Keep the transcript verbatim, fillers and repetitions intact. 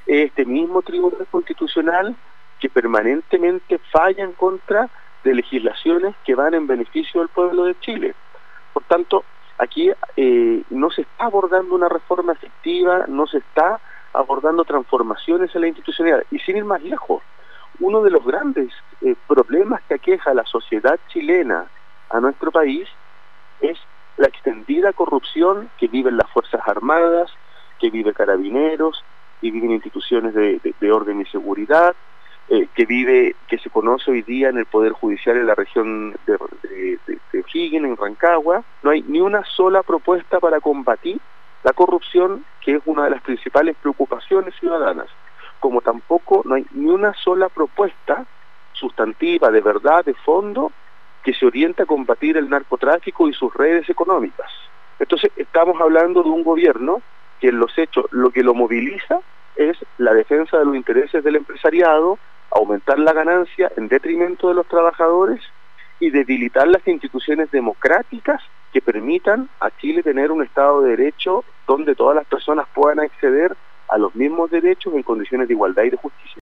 este mismo Tribunal Constitucional que permanentemente falla en contra de legislaciones que van en beneficio del pueblo de Chile. Por tanto, aquí eh, no se está abordando una reforma efectiva, no se está abordando transformaciones en la institucionalidad. Y sin ir más lejos, uno de los grandes eh, problemas que aqueja a la sociedad chilena, a nuestro país, es la extendida corrupción que viven las Fuerzas Armadas, que vive Carabineros, que viven instituciones de, de, de orden y seguridad, eh, que vive, que se conoce hoy día en el Poder Judicial en la región de, de, de, de O'Higgins, en Rancagua. No hay ni una sola propuesta para combatir la corrupción, que es una de las principales preocupaciones ciudadanas, como tampoco no hay ni una sola propuesta sustantiva, de verdad, de fondo, que se orienta a combatir el narcotráfico y sus redes económicas. Entonces, estamos hablando de un gobierno que en los hechos lo que lo moviliza es la defensa de los intereses del empresariado, aumentar la ganancia en detrimento de los trabajadores y debilitar las instituciones democráticas que permitan a Chile tener un Estado de Derecho donde todas las personas puedan acceder a los mismos derechos en condiciones de igualdad y de justicia.